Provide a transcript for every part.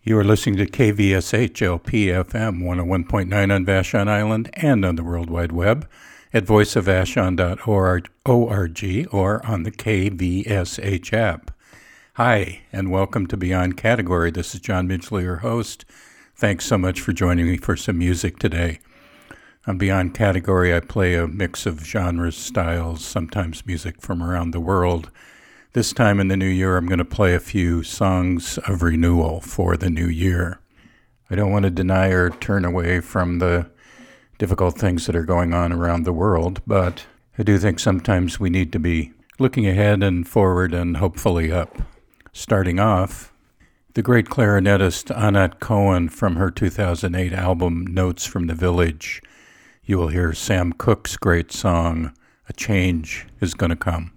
You are listening to KVSH LP-FM 101.9 on Vashon Island and on the World Wide Web at voiceofvashon.org or on the KVSH app. Hi, and welcome to Beyond Category. This is John Midgley, your host. Thanks so much for joining me for some music today. On Beyond Category, I play a mix of genres, styles, sometimes music from around the world. This time in the new year, I'm going to play a few songs of renewal for the new year. I don't want to deny or turn away from the difficult things that are going on around the world, but I do think sometimes we need to be looking ahead and forward and hopefully up. Starting off, the great clarinetist Anat Cohen from her 2008 album Notes from the Village. You will hear Sam Cooke's great song, A Change Is Gonna Come.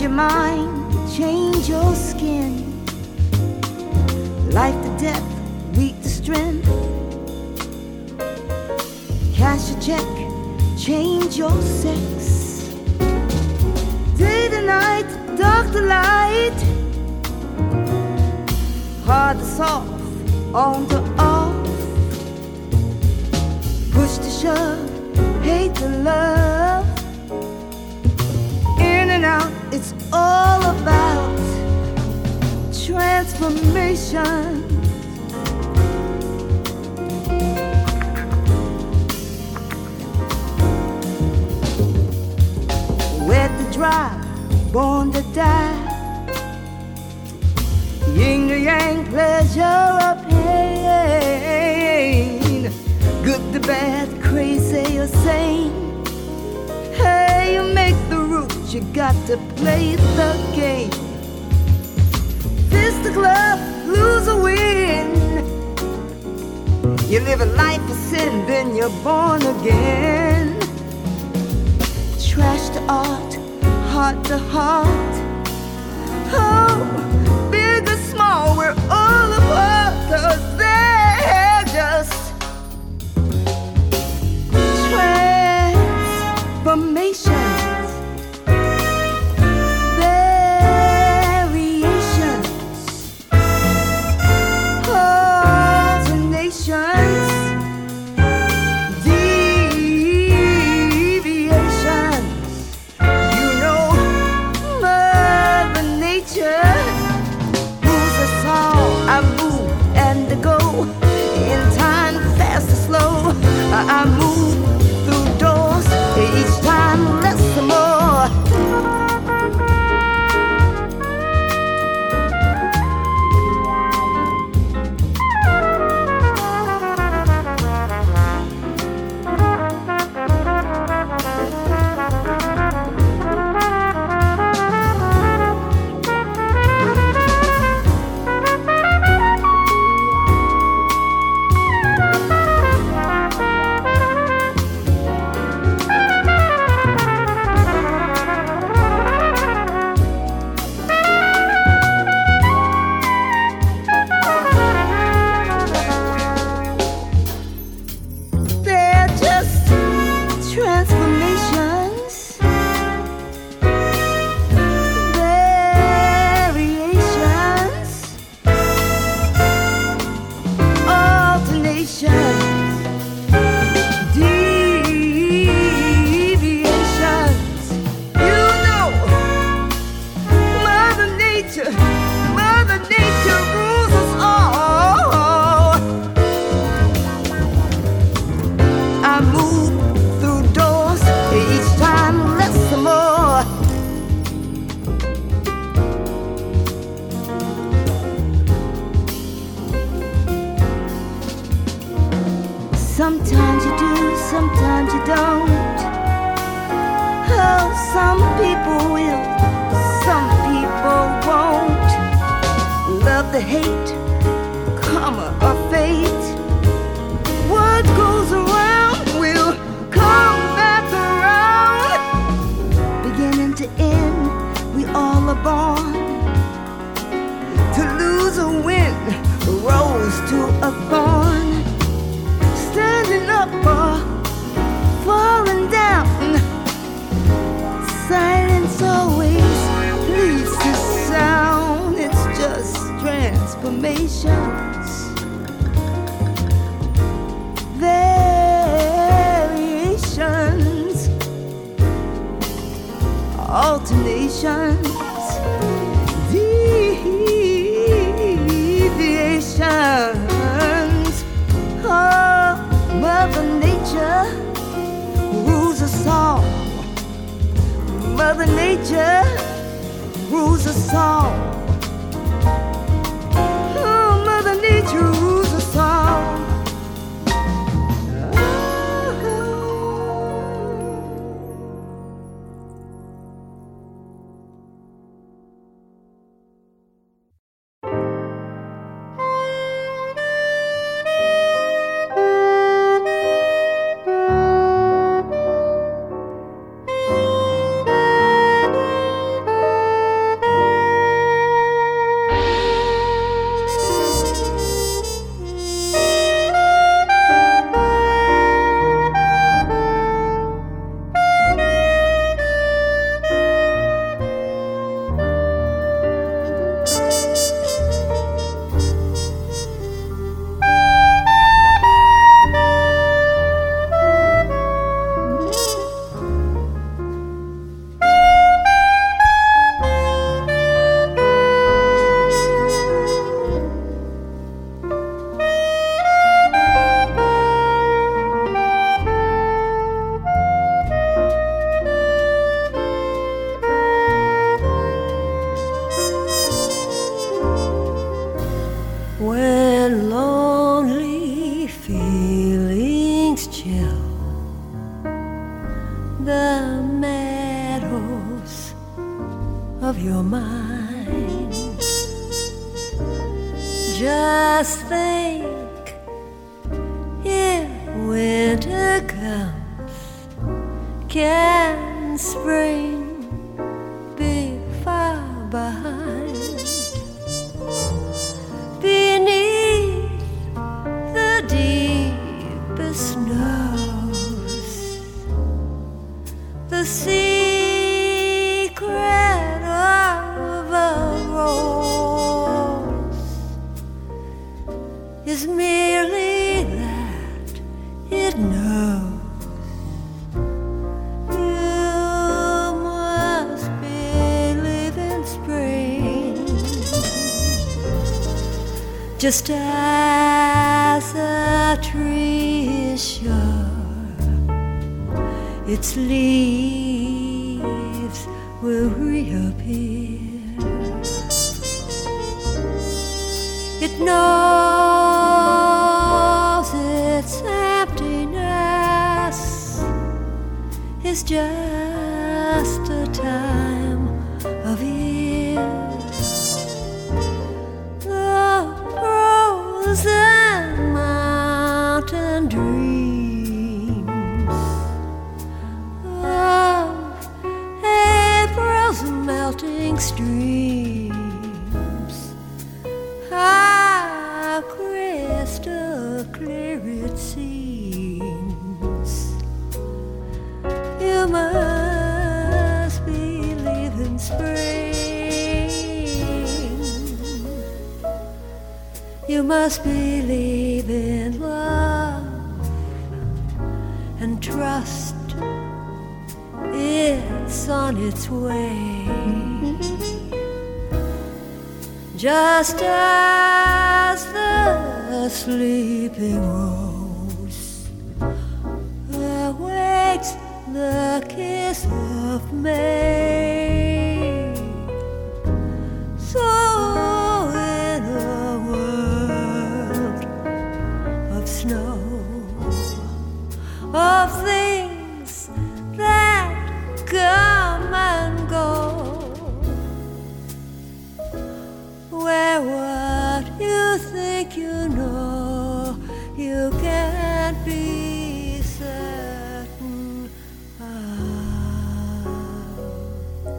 your mind, change your skin. Life to death, weak to strength. Cash a check, change your sex. Day to night, dark to light. Hard to soft, on to off. Push to shove, hate to love. In and out, it's all about transformation. Wet to dry, born to die. Yin to yang, pleasure or pain. Good to bad, crazy or sane. Hey, you make the rules, you got to play the game. Fist the glove, lose or win. You live a life of sin, then you're born again. Trash to art, heart to heart. Oh, big or small, we're all apart, 'cause they're just transformations, variations, alternations, deviations. You know, Mother Nature moves us all. I move and I go in time, fast or slow. I move through doors, each time less and more. They're just transformations, variations, alternations, deviations. You know, Mother Nature rules us all. I move through doors, each time less and more. Sometimes you do, sometimes you don't. Oh, some people will, some people won't. Love the hate, karma or fate. What goes around will come back around. Beginning to end, we all are born to lose or win, a rose to a thorn. Standing up or falling down. Silence always leads to sound. It's just transformations, variations, alternations, deviations. Oh, Mother Nature rules us all. Mother Nature rules us all. Oh, Mother Nature rules us all. shadows of your mind. Just think, if winter comes, can spring be far behind? Beneath the deepest snows, the secret of a rose is merely that it knows you must believe in spring, just as a tree is sure its leaves will reappear. It knows its emptiness is just a time of year. The frozen mountain dreams of April's melting streams, how crystal clear it seems. You must believe in spring. You must believe in love and trust it's on its way. Just as the sleeping rose awaits the kiss of May, so in a world of snow, of things that come and go, where what you think you know, you can't be certain of.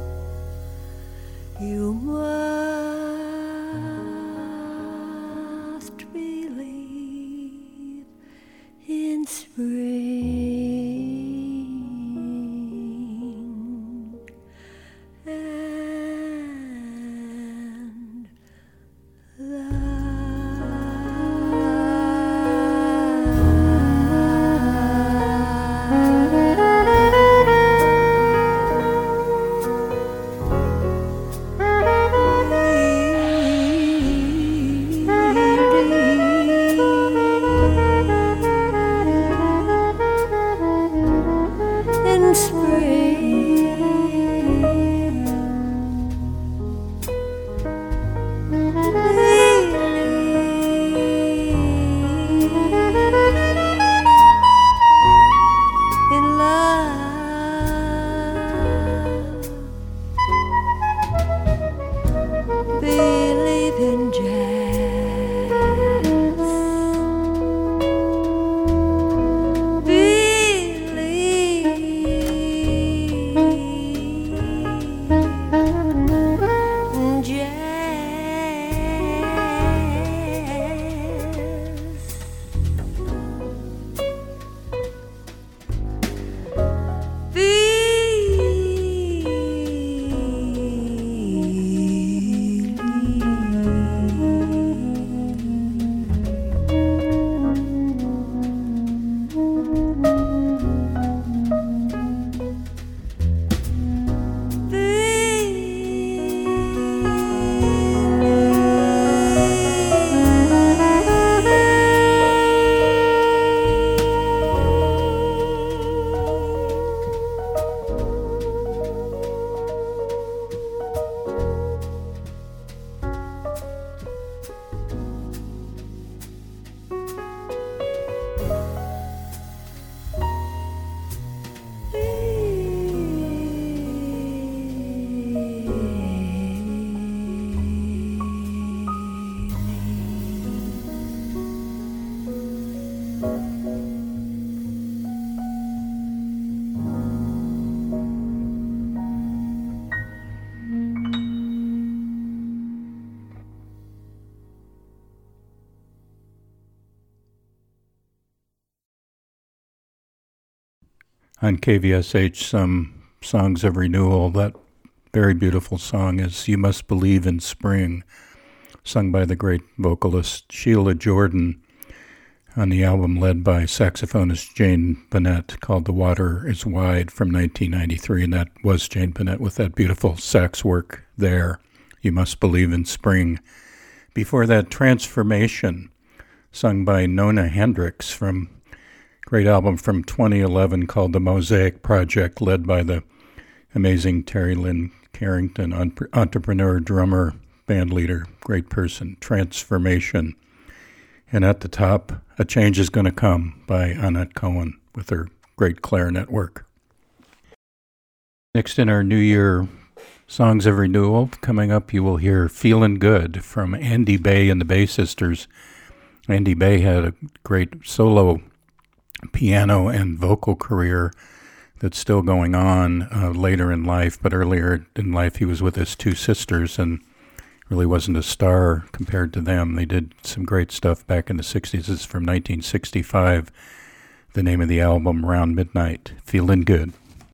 On KVSH, some songs of renewal. That very beautiful song is You Must Believe in Spring, sung by the great vocalist Sheila Jordan on the album led by saxophonist Jane Bennett called The Water is Wide from 1993, and that was Jane Bennett with that beautiful sax work there, You Must Believe in Spring. Before that, Transformation, sung by Nona Hendryx from great album from 2011 called The Mosaic Project, led by the amazing Terry Lynn Carrington, entrepreneur, drummer, band leader, great person. Transformation. And at the top, A Change Is Gonna Come by Annette Cohen with her great clarinet work. Next in our New Year Songs of Renewal, coming up you will hear Feelin' Good from Andy Bay and the Bay Sisters. Andy Bay had a great solo piano and vocal career that's still going on later in life, but earlier in life he was with his two sisters and really wasn't a star compared to them. They did some great stuff back in the 60s. This is from 1965. The name of the album, Round Midnight, Feelin' Good.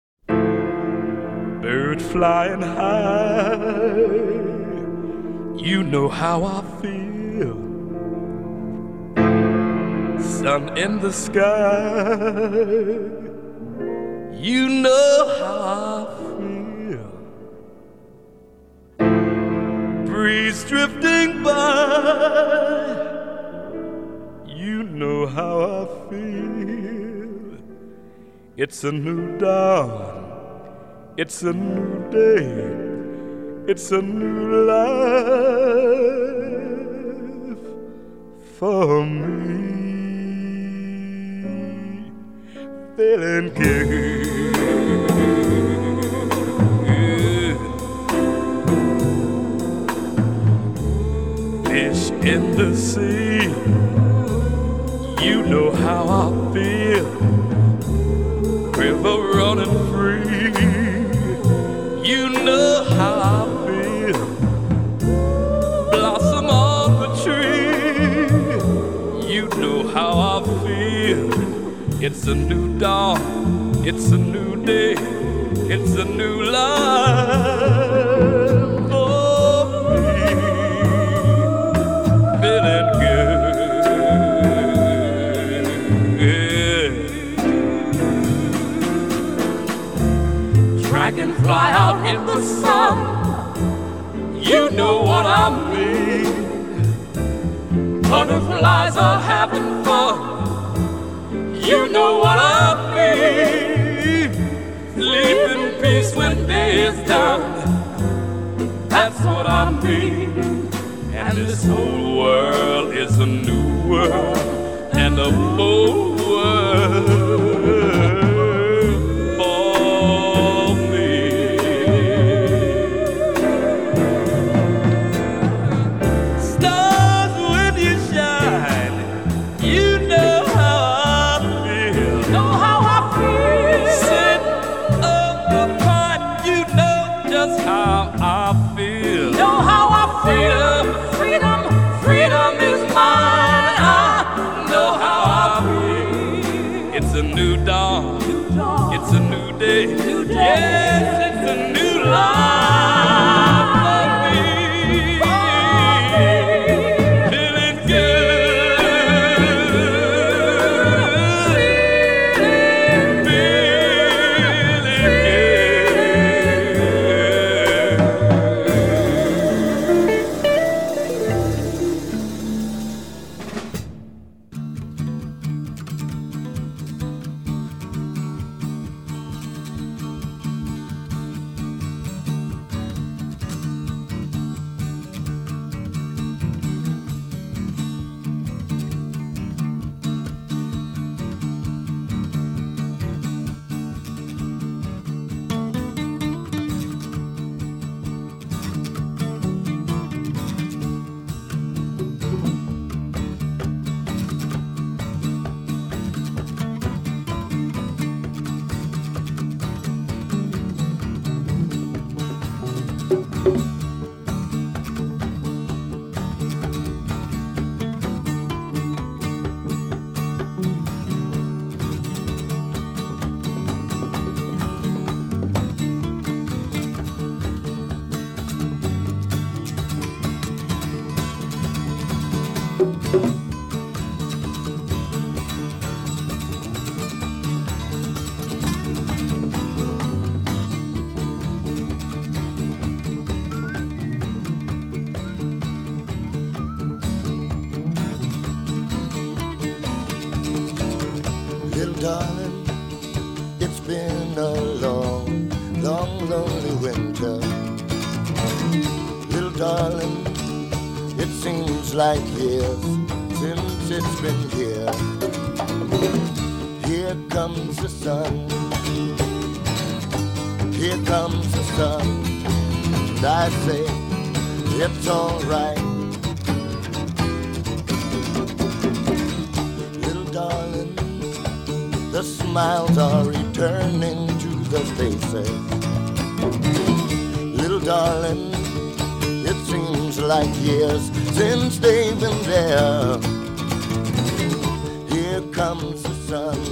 Bird flying high, you know how I feel. Sun in the sky, you know how I feel. Breeze drifting by, you know how I feel. It's a new dawn, it's a new day, it's a new life for me. Feeling good. Fish in the sea, you know how I feel. River running free, you know how I feel. Blossom on the tree, you know how I feel. It's a new dawn, it's a new day, it's a new life for me. Feeling good, yeah. Dragonfly out in the sun, you know what I mean. Butterflies are having fun, you know what I mean. Sleep in peace when day is done, that's what I mean. And this whole world is a new world and a bold world for me. Stars when you shine, you know how I feel. Know how I feel. Freedom is mine. I know how I feel. It's a new dawn. It's a new day. Yes, it's a new life for me. Feeling good. Feeling good. Little darling, it's been a long, long, lonely winter. Little darling, it seems like years since it's been here. Here comes the sun. Here comes the sun. And I say, it's alright. Little darling, the smiles are returning to the faces. Little darling, it seems like years since they've been there. Here comes the sun.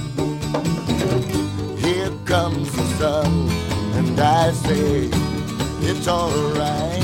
Here comes the sun. And I say, it's alright.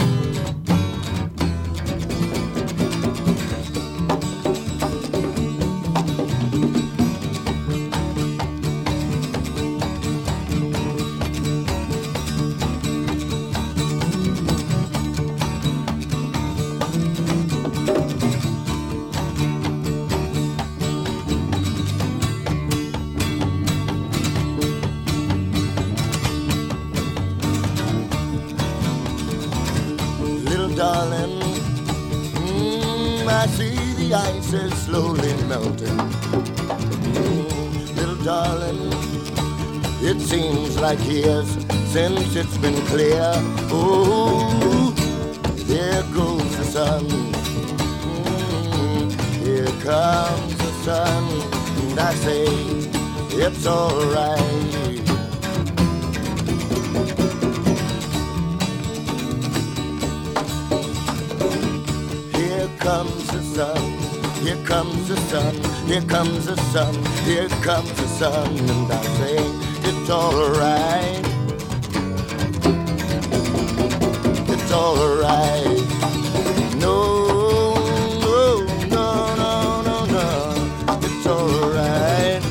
Darling, I see the ice is slowly melting. Little darling, it seems like years since it's been clear. Oh, there goes the sun. Here comes the sun. And I say, it's alright. Here comes the sun, here comes the sun, here comes the sun, here comes the sun, and I say it's alright. It's alright. No, no, no, no, no, no. It's alright.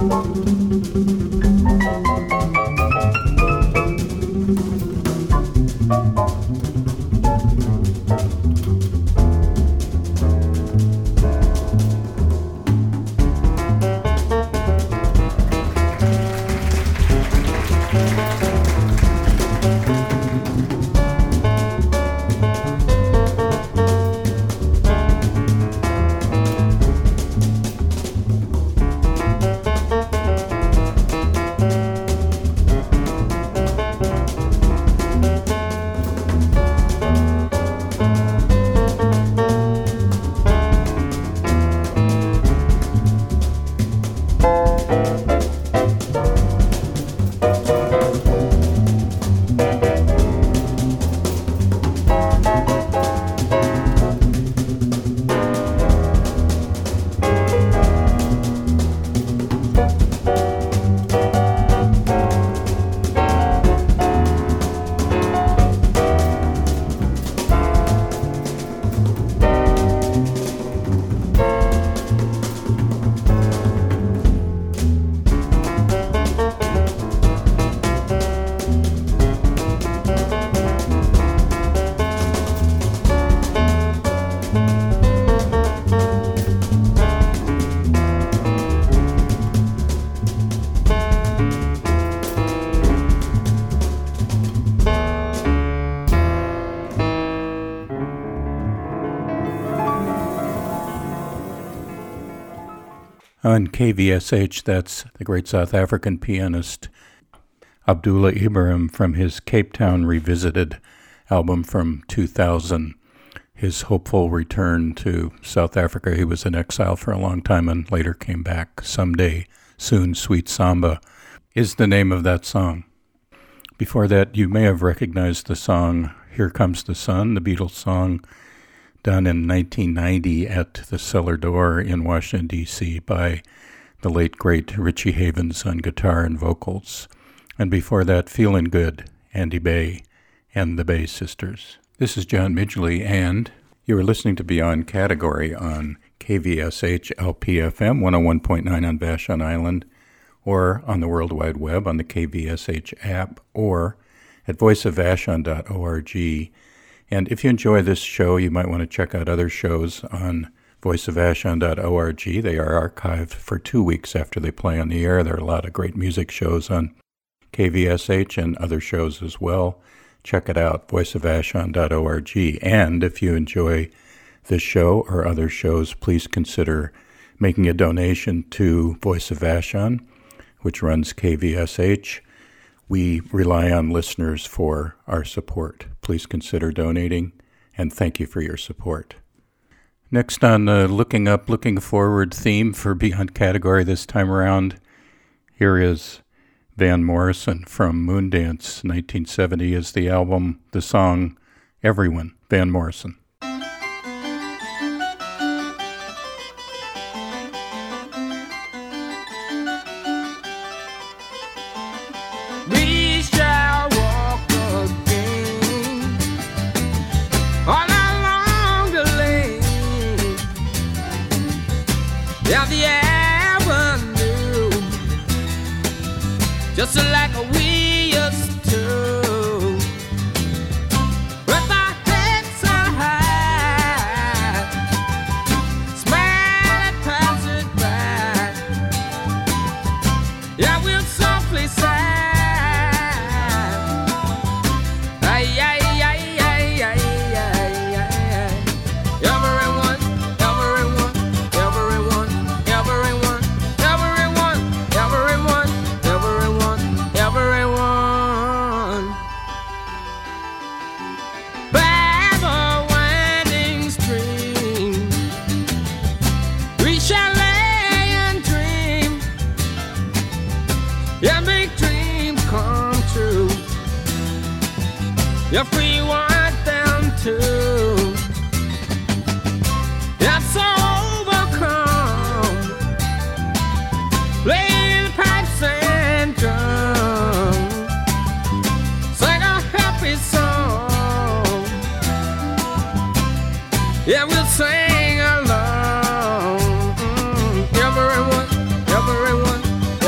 On KVSH, that's the great South African pianist Abdullah Ibrahim from his Cape Town Revisited album from 2000. His hopeful return to South Africa. He was in exile for a long time and later came back. Someday, Soon, Sweet Samba is the name of that song. Before that, you may have recognized the song Here Comes the Sun, the Beatles song, done in 1990 at the Cellar Door in Washington, D.C. by the late, great Richie Havens on guitar and vocals. And before that, Feelin' Good, Andy Bay and the Bay Sisters. This is John Midgley, and you are listening to Beyond Category on KVSH LPFM 101.9 on Vashon Island, or on the World Wide Web on the KVSH app, or at voiceofvashon.org. And if you enjoy this show, you might want to check out other shows on voiceofvashon.org. They are archived for 2 weeks after they play on the air. There are a lot of great music shows on KVSH and other shows as well. Check it out, voiceofvashon.org. And if you enjoy this show or other shows, please consider making a donation to Voice of Vashon, which runs KVSH. We rely on listeners for our support. Please consider donating, and thank you for your support. Next on the Looking Up, Looking Forward theme for Beyond Category this time around, here is Van Morrison from Moondance. 1970 is the album, the song, Everyone, Van Morrison. Just like we used to, with our heads so high, smile and pass it by. Yeah, we'll softly sigh. Ay, ay, ay, ay, ay, ay, ay. Everyone, everyone, everyone, everyone, everyone, everyone, everyone. Everyone, by the winding stream, we shall lay and dream, yeah, make dreams come true. If we want them to, that's overcome. Play the pipes and drums. Song. Yeah, we'll sing along. Everyone, everyone,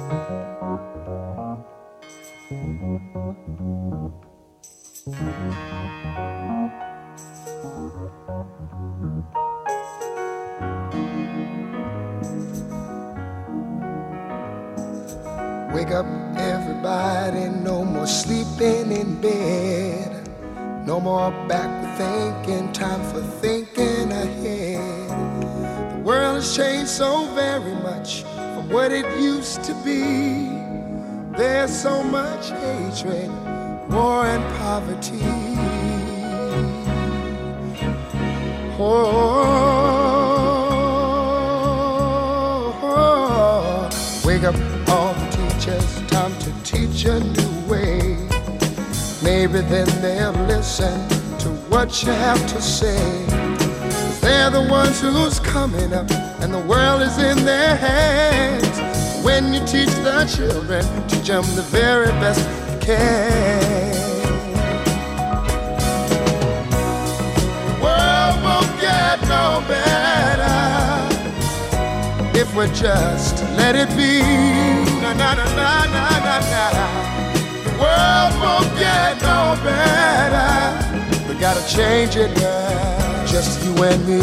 Wake up, everybody, no more sleeping in bed. No more backward thinking, time for thinking ahead. The world has changed so very much from what it used to be. There's so much hatred, war and poverty. Wake up, all the teachers, time to teach a new way. Maybe then they'll listen to what you have to say. 'Cause they're the ones who's coming up, and the world is in their hands. When you teach the children, teach them the very best you can. The world won't get no better if we just let it be. Na na na na na na na. The world won't get no better. We gotta change it now, just you and me.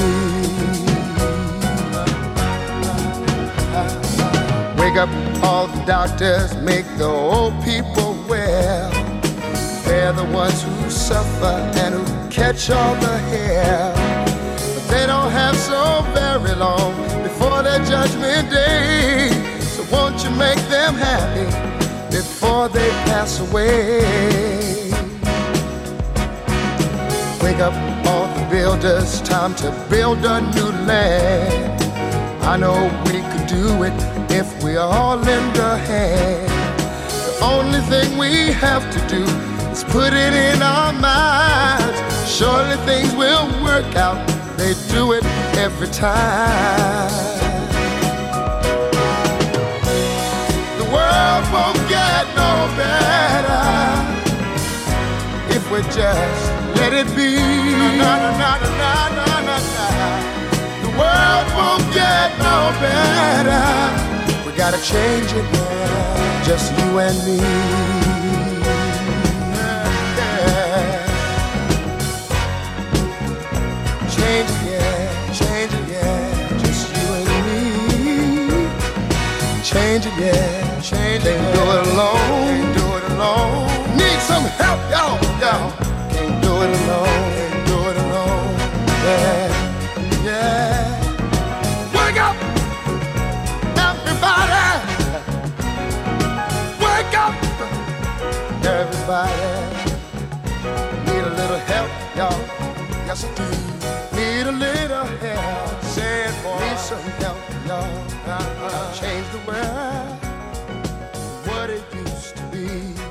Wake up, all the doctors, make the old people well. They're the ones who suffer and who catch all the hair. But they don't have so very long before their judgment day. So won't you make them happy before they pass away? Wake up, all the builders, time to build a new land. I know we could do it if we all lend a hand. The only thing we have to do is put it in our minds. Surely things will work out, they do it every time. The world won't get no better if we just let it be. Na, na, na, na, na, na, na. The world won't get no better. We gotta change it now, just you and me. Yeah. Change it, yeah, change it, yeah, just you and me. Change it, yeah, change it. Can't do it alone, can't do it alone. Need some help, y'all, y'all. Can't do it alone, can't do it alone. Yeah, yeah. Wake up, everybody. Wake up, everybody. Need a little help, y'all. Yes, I do. Need a little help. Say it, boy. Need some help, y'all. Change the world, what it used to be.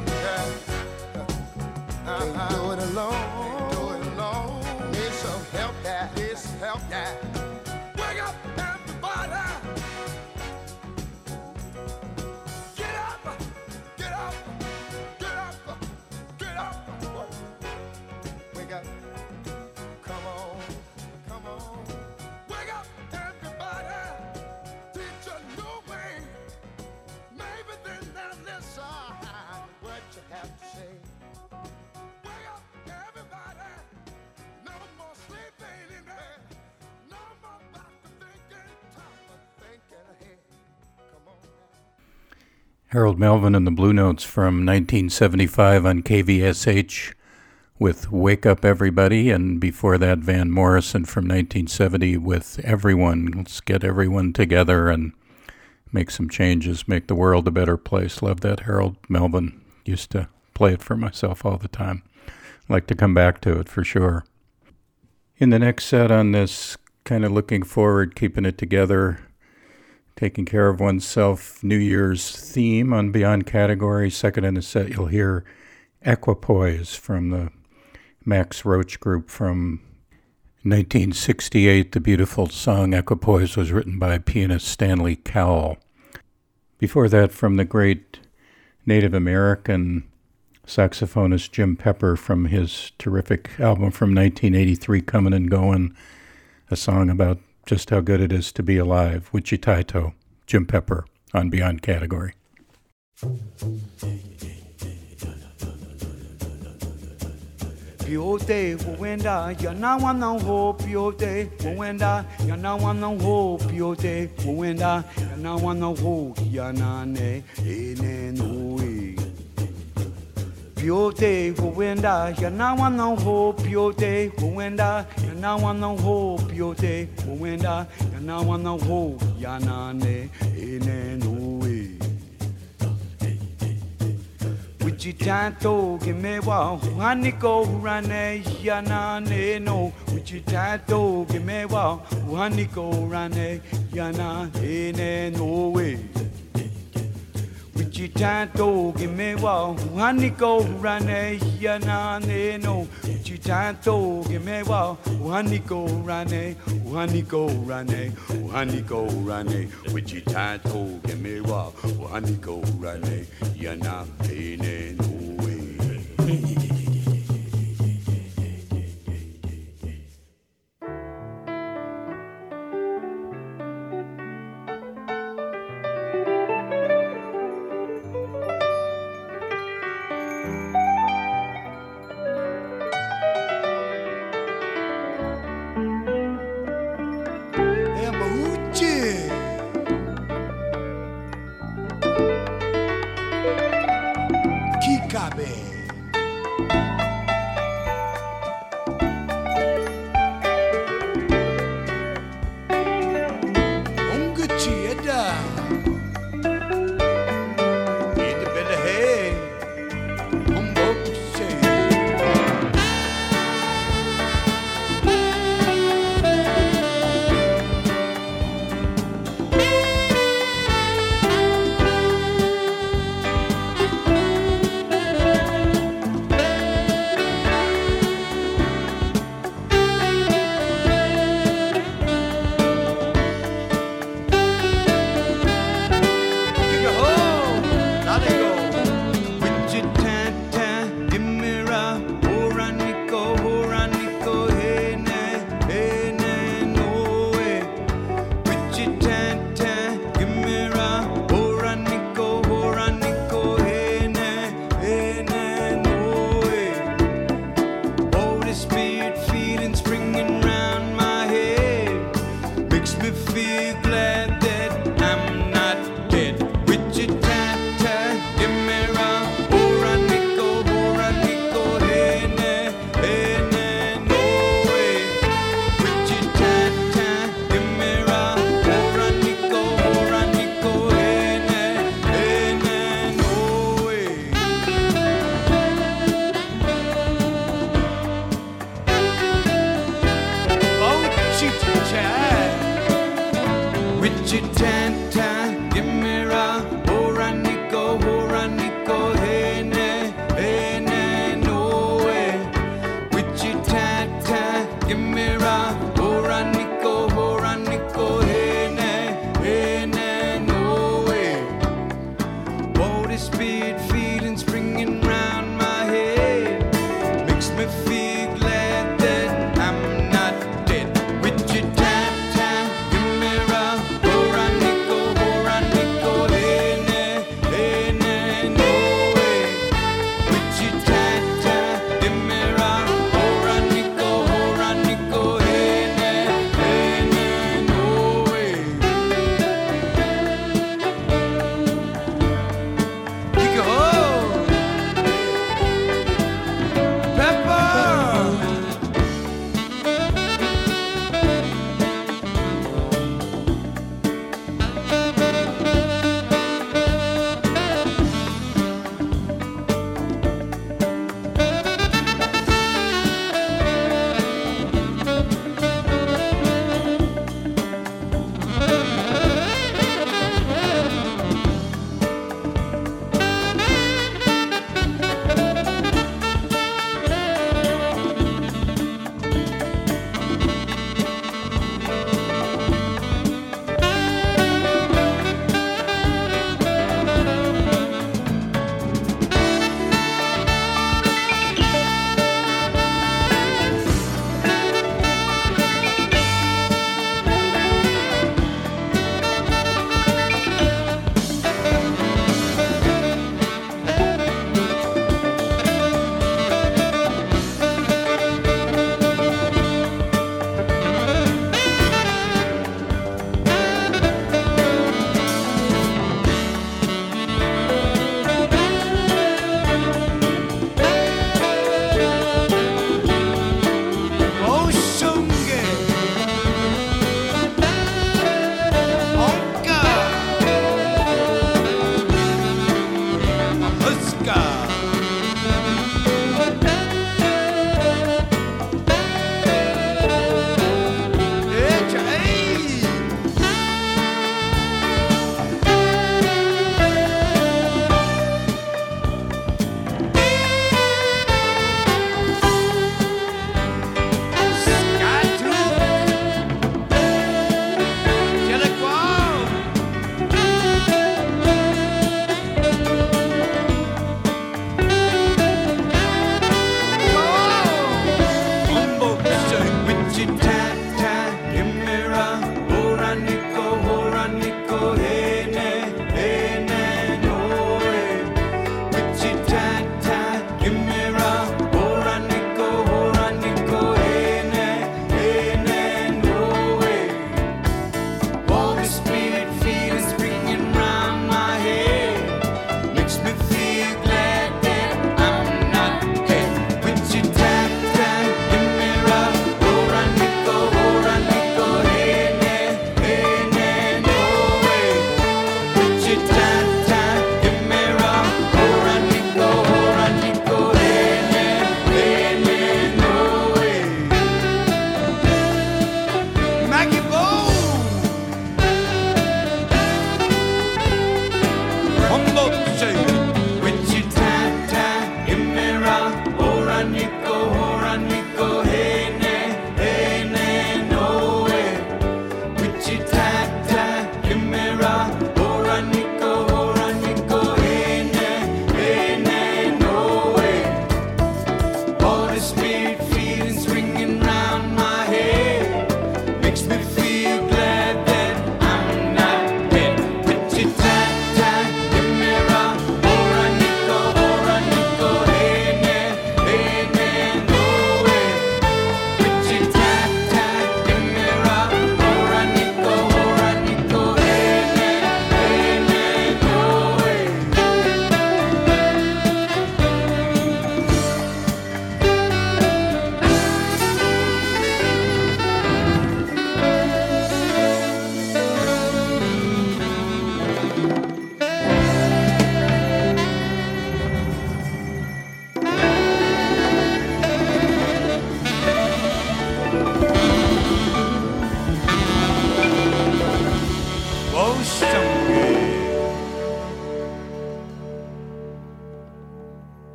Can't do it alone. Can't do it alone. Need some help, yeah. Need some help, yeah. Wake up, everybody. Get up, get up, get up, get up. Wake up, come on, come on. Wake up, everybody. Teach a new way. Maybe then they'll listen what you have to say. Wake up, everybody. No more sleeping in bed. No more back to thinking, time for thinking ahead. Come on now. Harold Melvin and the Blue Notes from 1975 on KVSH with Wake Up Everybody, and before that Van Morrison from 1970 with Everyone. Let's get everyone together and make some changes, make the world a better place. Love that Harold Melvin. Used to play it for myself all the time. Like to come back to it for sure. In the next set on this, kind of looking forward, keeping it together, taking care of oneself, New Year's theme on Beyond Category. Second in the set, you'll hear Equipoise from the Max Roach Group from 1968. The beautiful song Equipoise was written by pianist Stanley Cowell. Before that, from the great Native American saxophonist Jim Pepper from his terrific album from 1983, Comin' and Goin', a song about just how good it is to be alive. Wichitaito, Jim Pepper on Beyond Category. Piote, Wenda, Yana Wana Ho, Piote, Wenda, Yana Wana Ho, Piote, Wenda, Yana Wana Ho, Yanane, Ene Nui. Piote, Wenda, Yana Wana Ho, Piote, Wenda, Yana Wana Ho, Piote, Wenda, Yana Wana Ho, Yanane, Ene Nui. Wichitato gimewa uhaniko rane yana ne no Wichitato gimewa uhaniko rane yana ne no way Wichitato gimewa uhaniko rane yana ne no Wichitato gimewa uhaniko rane Wichitato gimewa uhaniko rane yana ne no way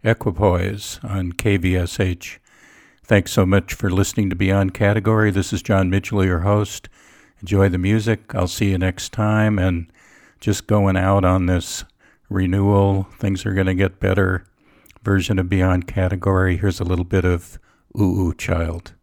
Equipoise on KVSH. Thanks so much for listening to Beyond Category. This is John Mitchell, your host. Enjoy the music. I'll see you next time. And just going out on this renewal, things are going to get better version of Beyond Category. Here's a little bit of Ooh Ooh Child.